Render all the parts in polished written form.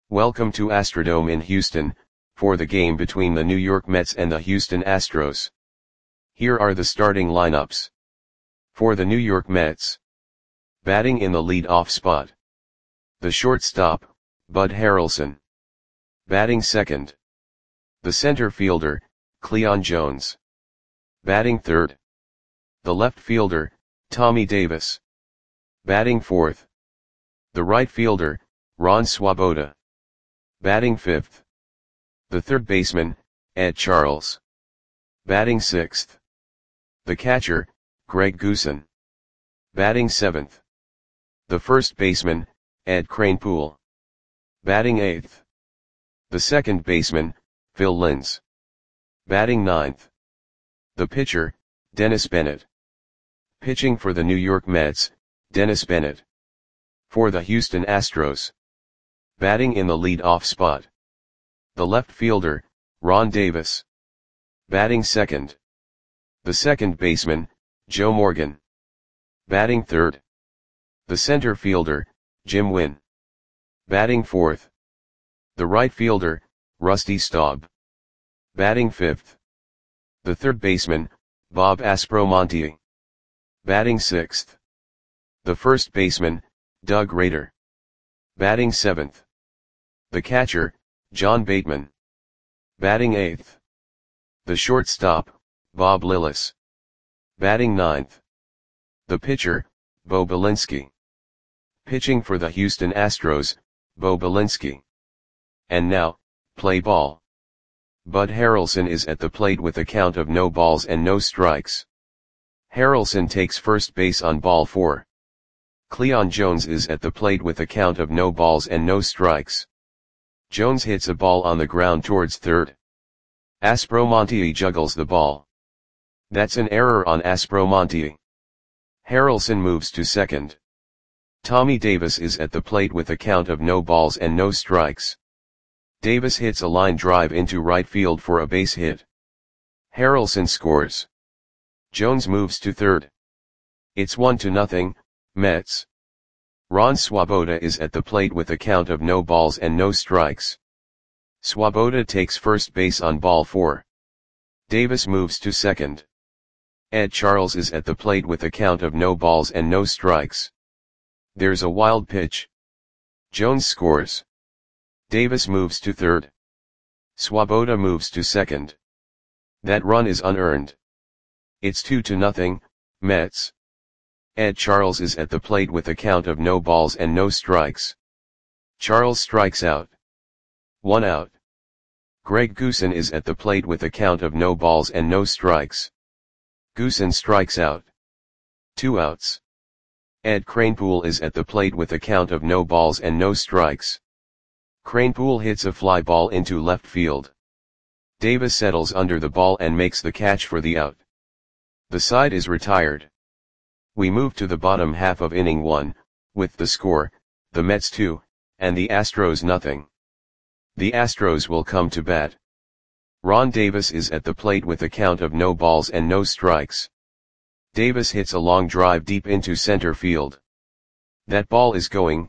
Welcome to Astrodome in Houston, for the game between the New York Mets and the Houston Astros. Here are the starting lineups. For the New York Mets. Batting in the lead-off spot. The shortstop, Bud Harrelson. Batting second. The center fielder, Cleon Jones. Batting third. The left fielder, Tommy Davis. Batting fourth. The right fielder, Ron Swoboda. Batting fifth. The third baseman, Ed Charles. Batting sixth. The catcher, Greg Goosen. Batting seventh. The first baseman, Ed Kranepool. Batting eighth. The second baseman, Phil Linz. Batting ninth. The pitcher, Dennis Bennett. Pitching for the New York Mets, Dennis Bennett. For the Houston Astros. Batting in the lead-off spot. The left fielder, Ron Davis. Batting second. The second baseman, Joe Morgan. Batting third. The center fielder, Jim Wynn. Batting fourth. The right fielder, Rusty Staub. Batting fifth. The third baseman, Bob Aspromonte. Batting sixth. The first baseman, Doug Rader. Batting seventh. The catcher, John Bateman. Batting eighth. The shortstop, Bob Lillis. Batting ninth. The pitcher, Bo Belinsky. Pitching for the Houston Astros, Bo Belinsky. And now, play ball. Bud Harrelson is at the plate with a count of no balls and no strikes. Harrelson takes first base on ball 4. Cleon Jones is at the plate with a count of no balls and no strikes. Jones hits a ball on the ground towards third. Aspromonte juggles the ball. That's an error on Aspromonte. Harrelson moves to second. Tommy Davis is at the plate with a count of no balls and no strikes. Davis hits a line drive into right field for a base hit. Harrelson scores. Jones moves to third. It's 1-0, Mets. Ron Swoboda is at the plate with a count of no balls and no strikes. Swoboda takes first base on ball 4. Davis moves to second. Ed Charles is at the plate with a count of no balls and no strikes. There's a wild pitch. Jones scores. Davis moves to third. Swoboda moves to second. That run is unearned. It's 2-0, Mets. Ed Charles is at the plate with a count of no balls and no strikes. Charles strikes out. 1 out. Greg Goosen is at the plate with a count of no balls and no strikes. Goosen strikes out. 2 outs. Ed Kranepool is at the plate with a count of no balls and no strikes. Kranepool hits a fly ball into left field. Davis settles under the ball and makes the catch for the out. The side is retired. We move to the bottom half of inning 1, with the score, the Mets 2, and the Astros 0. The Astros will come to bat. Ron Davis is at the plate with a count of no balls and no strikes. Davis hits a long drive deep into center field. That ball is gone.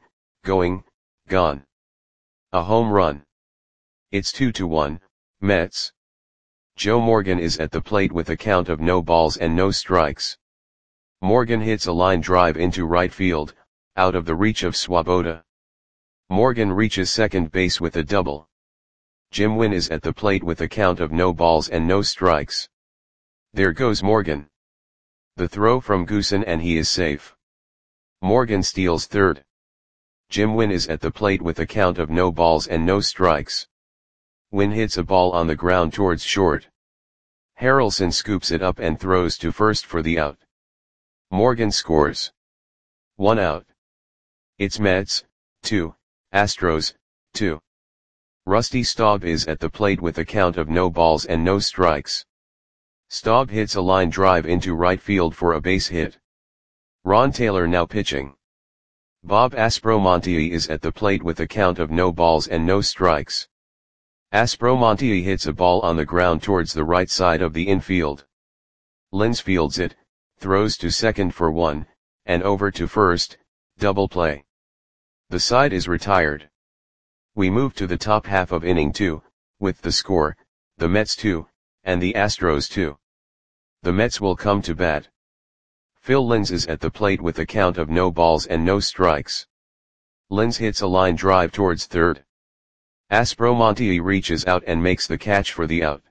A home run. It's 2-1, Mets. Joe Morgan is at the plate with a count of no balls and no strikes. Morgan hits a line drive into right field, out of the reach of Swoboda. Morgan reaches second base with a double. Jim Wynn is at the plate with a count of no balls and no strikes. There goes Morgan. The throw from Goosen and he is safe. Morgan steals third. Jim Wynn is at the plate with a count of no balls and no strikes. Wynn hits a ball on the ground towards short. Harrelson scoops it up and throws to first for the out. Morgan scores. 1 out. It's Mets 2, Astros 2. Rusty Staub is at the plate with a count of no balls and no strikes. Staub hits a line drive into right field for a base hit. Ron Taylor now pitching. Bob Aspromonte is at the plate with a count of no balls and no strikes. Aspromonte hits a ball on the ground towards the right side of the infield. Linz fields it, throws to second for 1, and over to first, double play. The side is retired. We move to the top half of inning 2, with the score, the Mets 2, and the Astros 2. The Mets will come to bat. Phil Linz is at the plate with a count of no balls and no strikes. Linz hits a line drive towards third. Aspromonte reaches out and makes the catch for the out.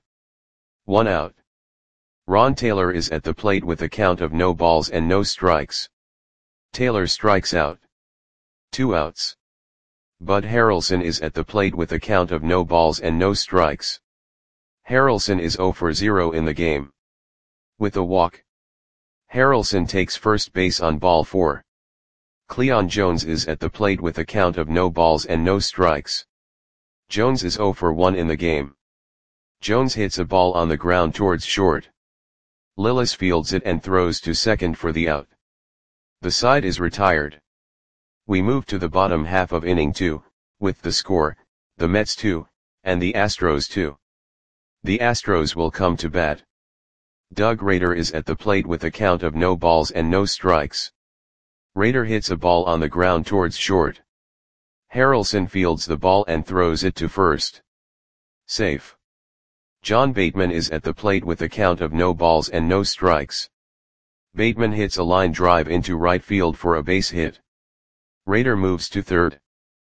1 out. Ron Taylor is at the plate with a count of no balls and no strikes. Taylor strikes out. 2 outs. Bud Harrelson is at the plate with a count of no balls and no strikes. Harrelson is 0 for 0 in the game. With a walk. Harrelson takes first base on ball 4. Cleon Jones is at the plate with a count of no balls and no strikes. Jones is 0 for 1 in the game. Jones hits a ball on the ground towards short. Lillis fields it and throws to second for the out. The side is retired. We move to the bottom half of inning 2, with the score, the Mets 2, and the Astros 2. The Astros will come to bat. Doug Rader is at the plate with a count of no balls and no strikes. Rader hits a ball on the ground towards short. Harrelson fields the ball and throws it to first. Safe. John Bateman is at the plate with a count of no balls and no strikes. Bateman hits a line drive into right field for a base hit. Rader moves to third.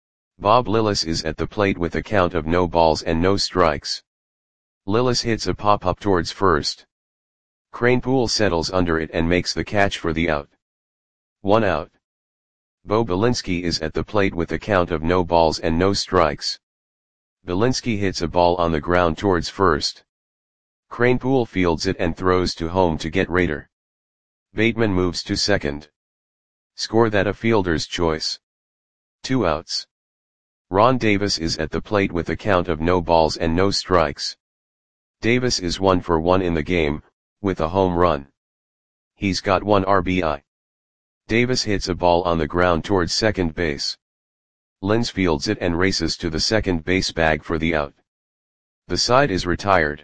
Bob Lillis is at the plate with a count of no balls and no strikes. Lillis hits a pop-up towards first. Kranepool settles under it and makes the catch for the out. 1 out. Bo Belinsky is at the plate with a count of no balls and no strikes. Belinsky hits a ball on the ground towards first. Kranepool fields it and throws to home to get Rader. Bateman moves to second. Score that a fielder's choice. 2 outs. Ron Davis is at the plate with a count of no balls and no strikes. Davis is 1 for 1 in the game, with a home run. He's got 1 RBI. Davis hits a ball on the ground towards second base. Linz fields it and races to the second base bag for the out. The side is retired.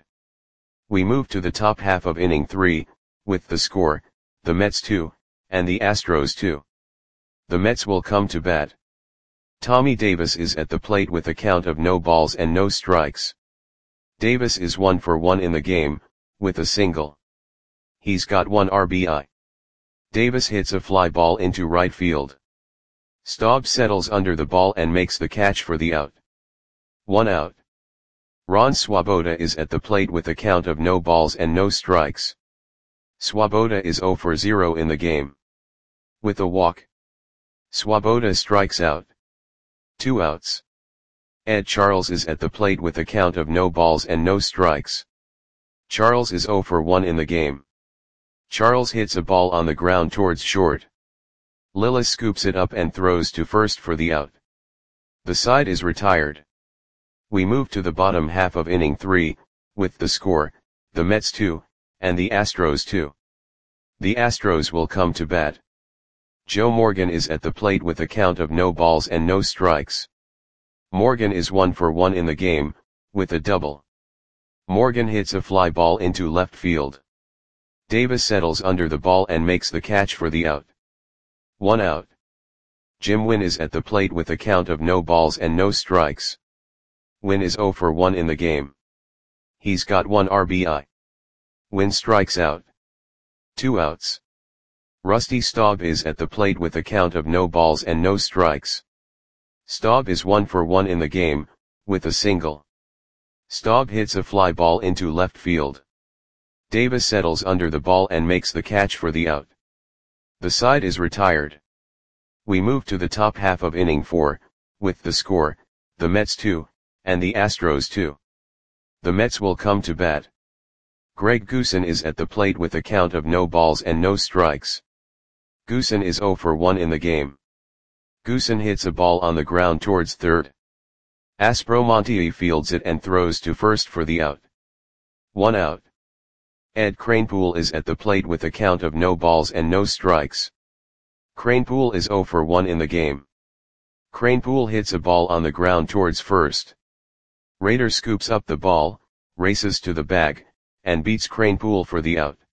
We move to the top half of inning 3, with the score, the Mets 2, and the Astros 2. The Mets will come to bat. Tommy Davis is at the plate with a count of no balls and no strikes. Davis is 1 for 1 in the game, with a single. He's got 1 RBI. Davis hits a fly ball into right field. Staub settles under the ball and makes the catch for the out. 1 out. Ron Swoboda is at the plate with a count of no balls and no strikes. Swoboda is 0 for 0 in the game. With a walk. Swoboda strikes out. 2 outs. Ed Charles is at the plate with a count of no balls and no strikes. Charles is 0 for 1 in the game. Charles hits a ball on the ground towards short. Lillis scoops it up and throws to first for the out. The side is retired. We move to the bottom half of inning 3, with the score, the Mets 2, and the Astros 2. The Astros will come to bat. Joe Morgan is at the plate with a count of no balls and no strikes. Morgan is 1 for 1 in the game, with a double. Morgan hits a fly ball into left field. Davis settles under the ball and makes the catch for the out. 1 out. Jim Wynn is at the plate with a count of no balls and no strikes. Wynn is 0 for 1 in the game. He's got 1 RBI. Wynn strikes out. 2 outs. Rusty Staub is at the plate with a count of no balls and no strikes. Staub is 1 for 1 in the game, with a single. Staub hits a fly ball into left field. Davis settles under the ball and makes the catch for the out. The side is retired. We move to the top half of inning 4, with the score, the Mets 2, and the Astros 2. The Mets will come to bat. Greg Goosen is at the plate with a count of no balls and no strikes. Goosen is 0 for 1 in the game. Goosen hits a ball on the ground towards third. Aspromonte fields it and throws to first for the out. 1 out. Ed Kranepool is at the plate with a count of no balls and no strikes. Kranepool is 0 for 1 in the game. Kranepool hits a ball on the ground towards first. Rader scoops up the ball, races to the bag, and beats Kranepool for the out.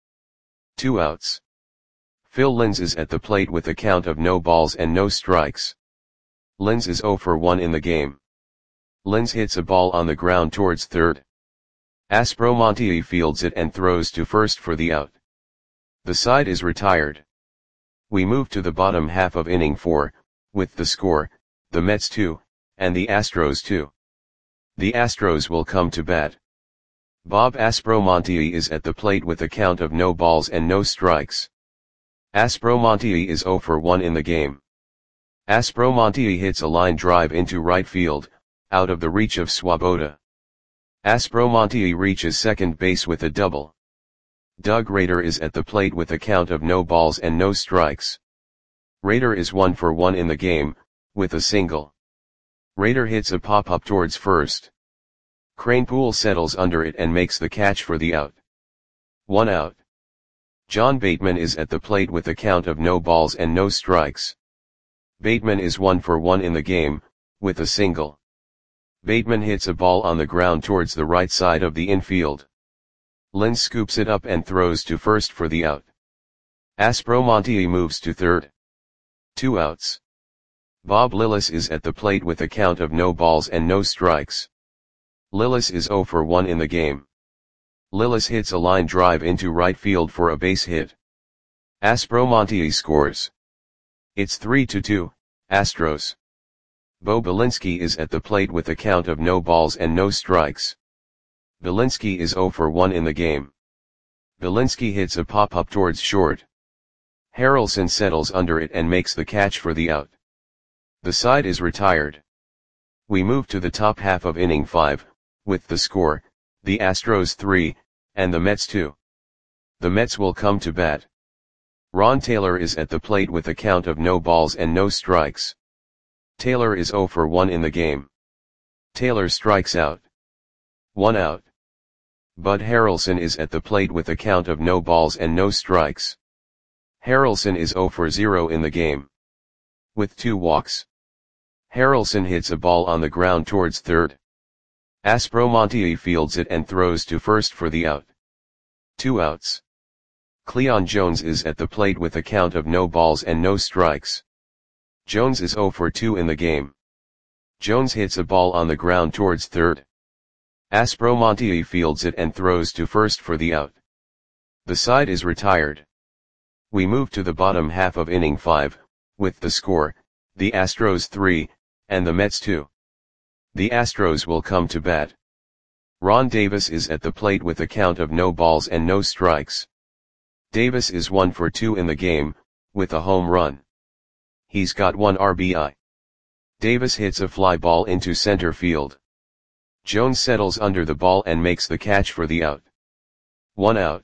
2 outs. Phil Linz is at the plate with a count of no balls and no strikes. Linz is 0 for 1 in the game. Linz hits a ball on the ground towards third. Aspromonte fields it and throws to first for the out. The side is retired. We move to the bottom half of inning 4, with the score, the Mets 2, and the Astros 2. The Astros will come to bat. Bob Aspromonte is at the plate with a count of no balls and no strikes. Aspromonte is 0 for 1 in the game. Aspromonte hits a line drive into right field, out of the reach of Swoboda. Aspromonte reaches second base with a double. Doug Rader is at the plate with a count of no balls and no strikes. Rader is 1 for 1 in the game, with a single. Rader hits a pop-up towards first. Kranepool settles under it and makes the catch for the out. 1 out. John Bateman is at the plate with a count of no balls and no strikes. Bateman is 1 for 1 in the game, with a single. Bateman hits a ball on the ground towards the right side of the infield. Linz scoops it up and throws to first for the out. Aspromonte moves to third. 2 outs. Bob Lillis is at the plate with a count of no balls and no strikes. Lillis is 0 for 1 in the game. Lillis hits a line drive into right field for a base hit. Aspromonte scores. It's 3-2, Astros. Bo Bilinski is at the plate with a count of no balls and no strikes. Bilinski is 0 for 1 in the game. Bilinski hits a pop-up towards short. Harrelson settles under it and makes the catch for the out. The side is retired. We move to the top half of inning 5, with the score, the Astros 3, and the Mets 2. The Mets will come to bat. Ron Taylor is at the plate with a count of no balls and no strikes. Taylor is 0 for 1 in the game. Taylor strikes out. 1 out. Bud Harrelson is at the plate with a count of no balls and no strikes. Harrelson is 0 for 0 in the game. With 2 walks. Harrelson hits a ball on the ground towards third. Aspromonte fields it and throws to first for the out. 2 outs. Cleon Jones is at the plate with a count of no balls and no strikes. Jones is 0 for 2 in the game. Jones hits a ball on the ground towards third. Aspromonte fields it and throws to first for the out. The side is retired. We move to the bottom half of inning 5, with the score, the Astros 3, and the Mets 2. The Astros will come to bat. Ron Davis is at the plate with a count of no balls and no strikes. Davis is 1 for 2 in the game, with a home run. He's got 1 RBI. Davis hits a fly ball into center field. Jones settles under the ball and makes the catch for the out. 1 out.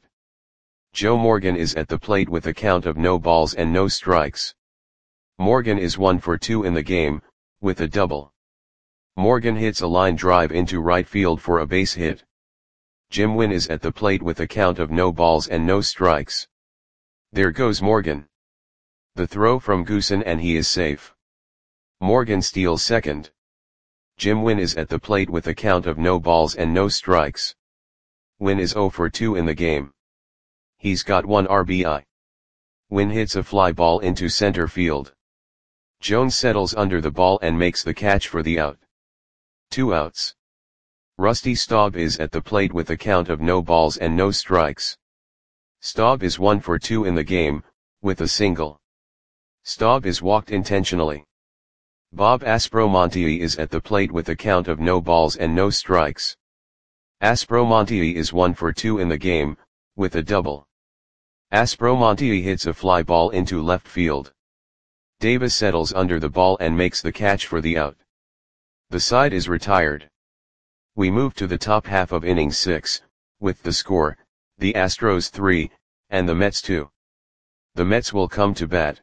Joe Morgan is at the plate with a count of no balls and no strikes. Morgan is 1 for 2 in the game, with a double. Morgan hits a line drive into right field for a base hit. Jim Wynn is at the plate with a count of no balls and no strikes. There goes Morgan. The throw from Goosen and he is safe. Morgan steals second. Jim Wynn is at the plate with a count of no balls and no strikes. Wynn is 0 for 2 in the game. He's got 1 RBI. Wynn hits a fly ball into center field. Jones settles under the ball and makes the catch for the out. 2 outs. Rusty Staub is at the plate with a count of no balls and no strikes. Staub is 1 for 2 in the game, with a single. Staub is walked intentionally. Bob Aspromonte is at the plate with a count of no balls and no strikes. Aspromonte is 1 for 2 in the game, with a double. Aspromonte hits a fly ball into left field. Davis settles under the ball and makes the catch for the out. The side is retired. We move to the top half of inning 6, with the score, the Astros 3, and the Mets 2. The Mets will come to bat.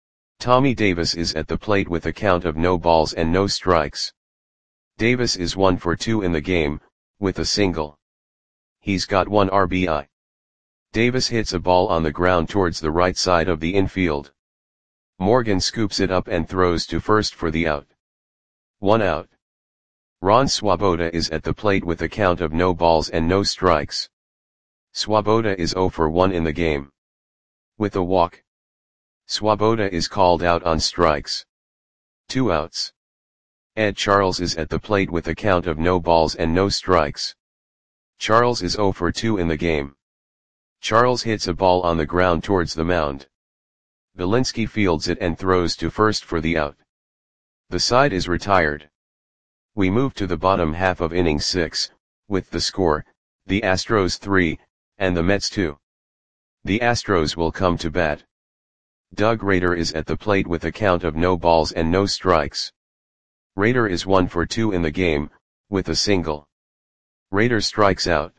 Tommy Davis is at the plate with a count of no balls and no strikes. Davis is 1 for 2 in the game, with a single. He's got 1 RBI. Davis hits a ball on the ground towards the right side of the infield. Morgan scoops it up and throws to first for the out. 1 out. Ron Swoboda is at the plate with a count of no balls and no strikes. Swoboda is 0 for 1 in the game. With a walk. Swoboda is called out on strikes. 2 outs. Ed Charles is at the plate with a count of no balls and no strikes. Charles is 0 for 2 in the game. Charles hits a ball on the ground towards the mound. Belinsky fields it and throws to first for the out. The side is retired. We move to the bottom half of inning 6, with the score, the Astros 3, and the Mets 2. The Astros will come to bat. Doug Rader is at the plate with a count of no balls and no strikes. Rader is 1 for 2 in the game, with a single. Rader strikes out.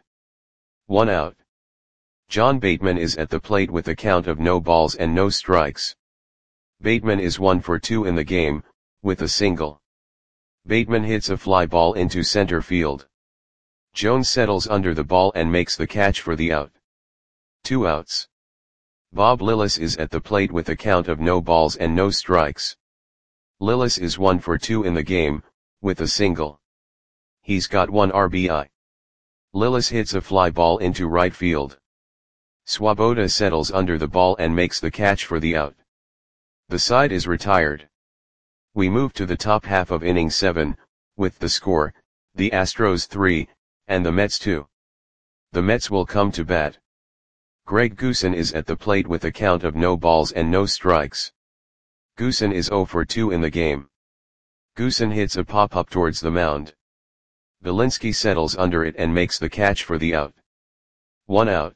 1 out. John Bateman is at the plate with a count of no balls and no strikes. Bateman is 1 for 2 in the game, with a single. Bateman hits a fly ball into center field. Jones settles under the ball and makes the catch for the out. 2 outs. Bob Lillis is at the plate with a count of no balls and no strikes. Lillis is 1 for 2 in the game, with a single. He's got 1 RBI. Lillis hits a fly ball into right field. Swoboda settles under the ball and makes the catch for the out. The side is retired. We move to the top half of inning 7, with the score, the Astros 3, and the Mets 2. The Mets will come to bat. Greg Goosen is at the plate with a count of no balls and no strikes. Goosen is 0 for 2 in the game. Goosen hits a pop-up towards the mound. Belinsky settles under it and makes the catch for the out. 1 out.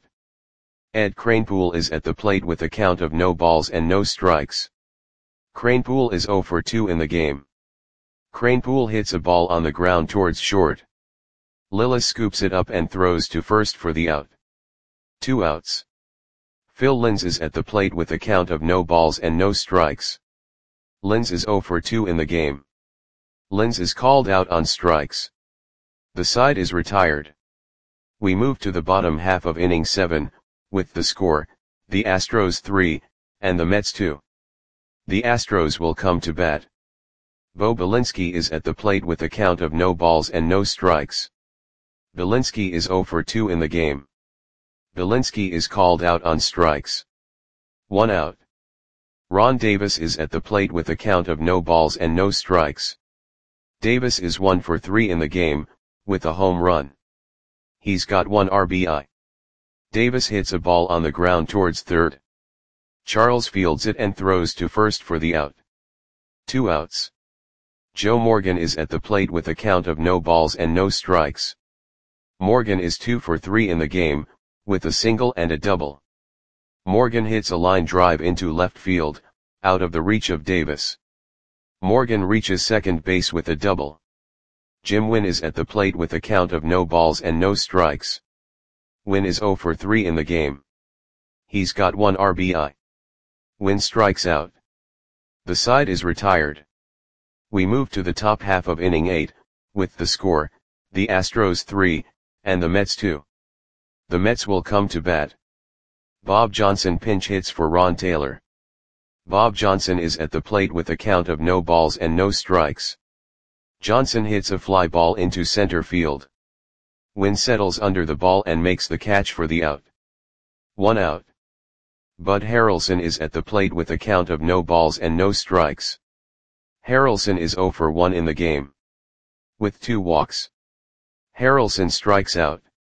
Ed Kranepool is at the plate with a count of no balls and no strikes. Kranepool is 0 for 2 in the game. Kranepool hits a ball on the ground towards short. Lillis scoops it up and throws to first for the out. 2 outs. Phil Linz is at the plate with a count of no balls and no strikes. Linz is 0 for 2 in the game. Linz is called out on strikes. The side is retired. We move to the bottom half of inning 7, with the score, the Astros 3, and the Mets 2. The Astros will come to bat. Bo Belinsky is at the plate with a count of no balls and no strikes. Belinsky is 0 for 2 in the game. Belinsky is called out on strikes. 1 out. Ron Davis is at the plate with a count of no balls and no strikes. Davis is 1 for 3 in the game, with a home run. He's got 1 RBI. Davis hits a ball on the ground towards third. Charles fields it and throws to first for the out. 2 outs. Joe Morgan is at the plate with a count of no balls and no strikes. Morgan is 2 for 3 in the game, with a single and a double. Morgan hits a line drive into left field, out of the reach of Davis. Morgan reaches second base with a double. Jim Wynn is at the plate with a count of no balls and no strikes. Wynn is 0 for 3 in the game. He's got 1 RBI. Wynn strikes out. The side is retired. We move to the top half of inning 8, with the score, the Astros 3, and the Mets 2. The Mets will come to bat. Bob Johnson pinch hits for Ron Taylor. Bob Johnson is at the plate with a count of no balls and no strikes. Johnson hits a fly ball into center field. Wynn settles under the ball and makes the catch for the out. 1 out. Bud Harrelson is at the plate with a count of no balls and no strikes. Harrelson is 0 for 1 in the game. With 2 walks. Harrelson strikes out.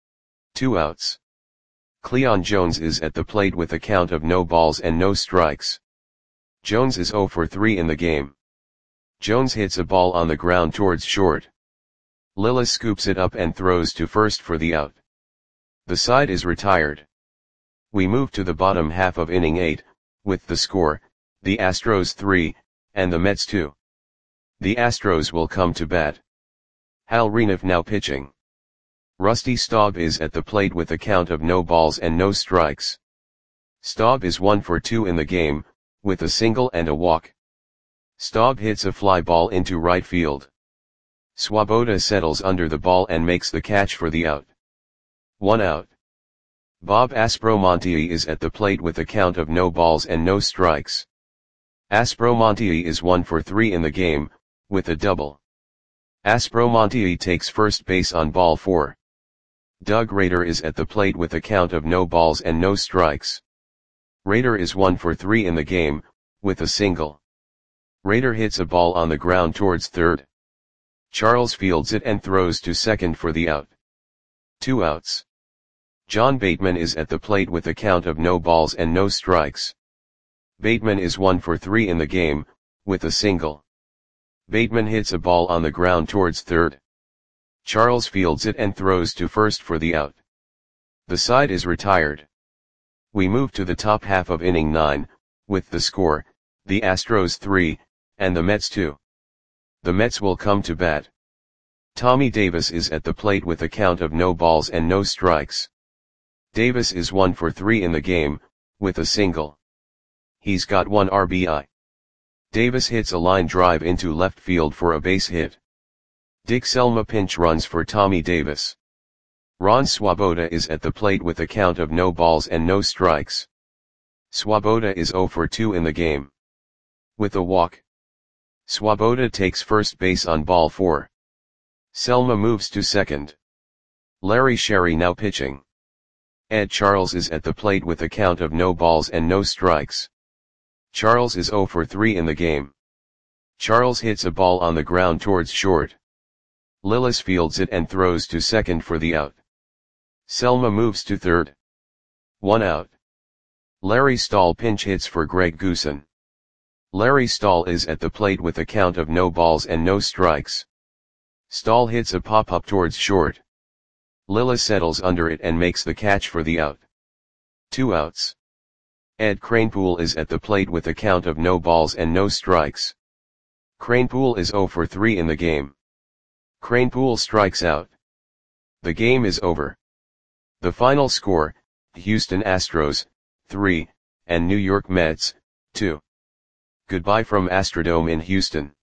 2 outs. Cleon Jones is at the plate with a count of no balls and no strikes. Jones is 0 for 3 in the game. Jones hits a ball on the ground towards short. Lillis scoops it up and throws to first for the out. The side is retired. We move to the bottom half of inning 8, with the score, the Astros 3, and the Mets 2. The Astros will come to bat. Hal Reniff now pitching. Rusty Staub is at the plate with a count of no balls and no strikes. Staub is 1 for 2 in the game, with a single and a walk. Staub hits a fly ball into right field. Swoboda settles under the ball and makes the catch for the out. 1 out. Bob Aspromonte is at the plate with a count of no balls and no strikes. Aspromonte is 1 for 3 in the game, with a double. Aspromonte takes first base on ball 4. Doug Rader is at the plate with a count of no balls and no strikes. Rader is 1 for 3 in the game, with a single. Rader hits a ball on the ground towards third. Charles fields it and throws to second for the out. 2 outs. John Bateman is at the plate with a count of no balls and no strikes. Bateman is 1 for 3 in the game, with a single. Bateman hits a ball on the ground towards third. Charles fields it and throws to first for the out. The side is retired. We move to the top half of inning 9, with the score, the Astros 3, and the Mets 2. The Mets will come to bat. Tommy Davis is at the plate with a count of no balls and no strikes. Davis is 1 for 3 in the game, with a single. He's got 1 RBI. Davis hits a line drive into left field for a base hit. Dick Selma pinch runs for Tommy Davis. Ron Swoboda is at the plate with a count of no balls and no strikes. Swoboda is 0 for 2 in the game. With a walk. Swoboda takes first base on ball 4. Selma moves to second. Larry Sherry now pitching. Ed Charles is at the plate with a count of no balls and no strikes. Charles is 0 for 3 in the game. Charles hits a ball on the ground towards short. Lillis fields it and throws to second for the out. Selma moves to third. 1 out. Larry Stahl pinch hits for Greg Goosen. Larry Stahl is at the plate with a count of no balls and no strikes. Stahl hits a pop-up towards short. Lillis settles under it and makes the catch for the out. 2 outs. Ed Kranepool is at the plate with a count of no balls and no strikes. Kranepool is 0 for 3 in the game. Kranepool strikes out. The game is over. The final score, Houston Astros, 3, and New York Mets, 2. Goodbye from Astrodome in Houston.